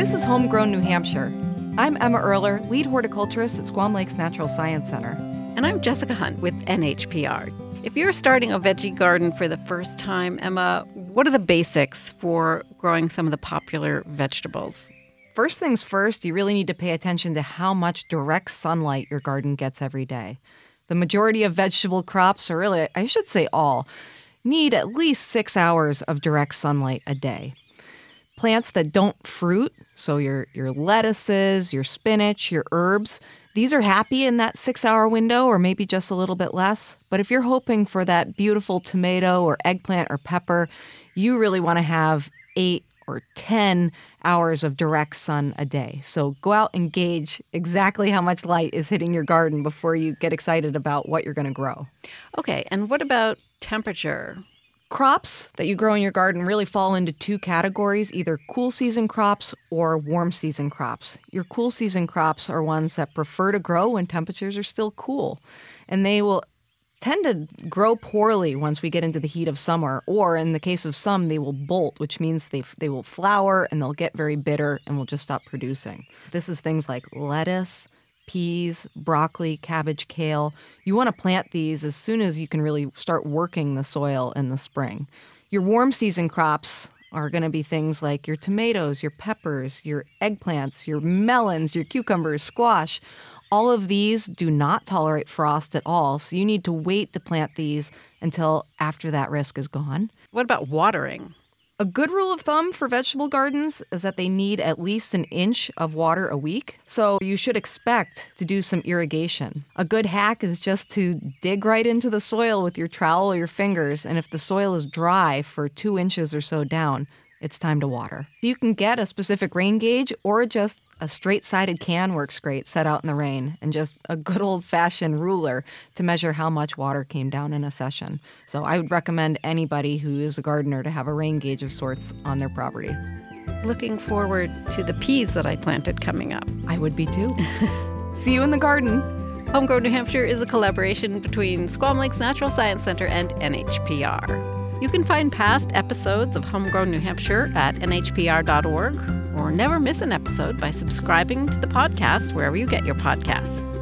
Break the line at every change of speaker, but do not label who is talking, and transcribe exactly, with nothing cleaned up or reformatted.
This is Homegrown New Hampshire. I'm Emma Erler, lead horticulturist at Squam Lakes Natural Science Center.
And I'm Jessica Hunt with N H P R. If you're starting a veggie garden for the first time, Emma, what are the basics for growing some of the popular vegetables?
First things first, you really need to pay attention to how much direct sunlight your garden gets every day. The majority of vegetable crops, or really, I should say all, need at least six hours of direct sunlight a day. Plants that don't fruit, so your, your lettuces, your spinach, your herbs, these are happy in that six-hour window or maybe just a little bit less. But if you're hoping for that beautiful tomato or eggplant or pepper, you really want to have eight or ten hours of direct sun a day. So go out and gauge exactly how much light is hitting your garden before you get excited about what you're going to grow.
Okay, and what about temperature?
Crops that you grow in your garden really fall into two categories, either cool season crops or warm season crops. Your cool season crops are ones that prefer to grow when temperatures are still cool, and they will tend to grow poorly once we get into the heat of summer, or in the case of some, they will bolt, which means they they will flower and they'll get very bitter and will just stop producing. This is things like lettuce, peas, broccoli, cabbage, kale. You want to plant these as soon as you can really start working the soil in the spring. Your warm season crops are going to be things like your tomatoes, your peppers, your eggplants, your melons, your cucumbers, squash. All of these do not tolerate frost at all, so you need to wait to plant these until after that risk is gone.
What about watering?
A good rule of thumb for vegetable gardens is that they need at least an inch of water a week, so you should expect to do some irrigation. A good hack is just to dig right into the soil with your trowel or your fingers, and if the soil is dry for two inches or so down, it's time to water. You can get a specific rain gauge, or just a straight-sided can works great set out in the rain, and just a good old-fashioned ruler to measure how much water came down in a session. So I would recommend anybody who is a gardener to have a rain gauge of sorts on their property.
Looking forward to the peas that I planted coming up.
I would be too. See you in the garden.
Homegrown New Hampshire is a collaboration between Squam Lakes Natural Science Center and N H P R. You can find past episodes of Homegrown New Hampshire at N H P R dot org, or never miss an episode by subscribing to the podcast wherever you get your podcasts.